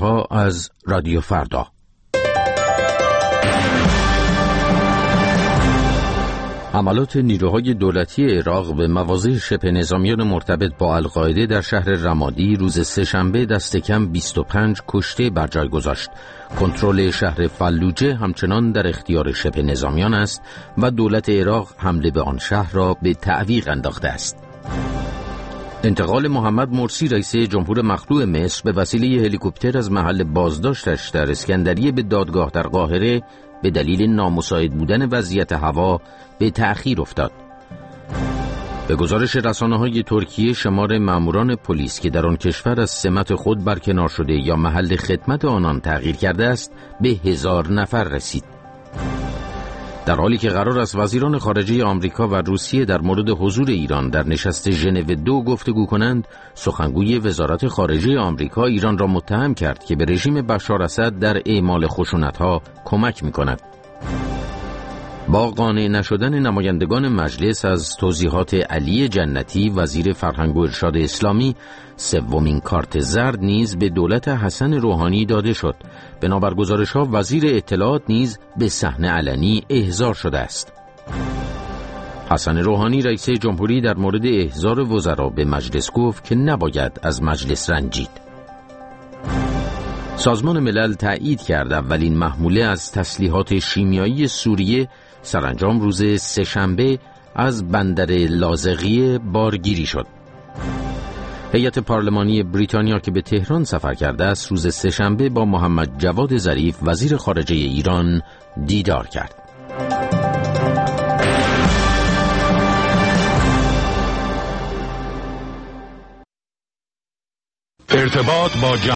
خبرها از رادیو فردا. حملات نیروهای دولتی عراق به مواضع شبه نظامیان مرتبط با القاعده در شهر رمادی روز سه‌شنبه دست کم 25 کشته بر جای گذاشت. کنترل شهر فلوجه همچنان در اختیار شبه نظامیان است و دولت عراق حمله به آن شهر را به تعویق انداخته است. انتقال محمد مرسی رئیس جمهور مخلوع مصر به وسیله هلیکوپتر از محل بازداشتش در اسکندریه به دادگاه در قاهره به دلیل نامساعد بودن وضعیت هوا به تأخیر افتاد. به گزارش رسانه‌های ترکیه، شمار ماموران پلیس که در آن کشور از سمت خود برکنار شده یا محل خدمت آنان تغییر کرده است به 1000 نفر رسید. در حالی که قرار است وزیران خارجه آمریکا و روسیه در مورد حضور ایران در نشست ژنو 2 گفتگو کنند، سخنگوی وزارت خارجه آمریکا ایران را متهم کرد که به رژیم بشار اسد در اعمال خشونت‌ها کمک می‌کند. با قانع نشدن نمایندگان مجلس از توضیحات علی جنتی وزیر فرهنگ و ارشاد اسلامی، سومین کارت زرد نیز به دولت حسن روحانی داده شد. بنابر گزارش‌ها وزیر اطلاعات نیز به صحنه علنی احضار شده است. حسن روحانی رئیس جمهوری در مورد احضار وزرا به مجلس گفت که نباید از مجلس رنجید. سازمان ملل تایید کرد اولین محموله از تسلیحات شیمیایی سوریه سرانجام روز سه‌شنبه از بندر لاذقیه بارگیری شد. هیئت پارلمانی بریتانیا که به تهران سفر کرده است روز سه‌شنبه با محمد جواد ظریف وزیر خارجه ایران دیدار کرد. ارتباط با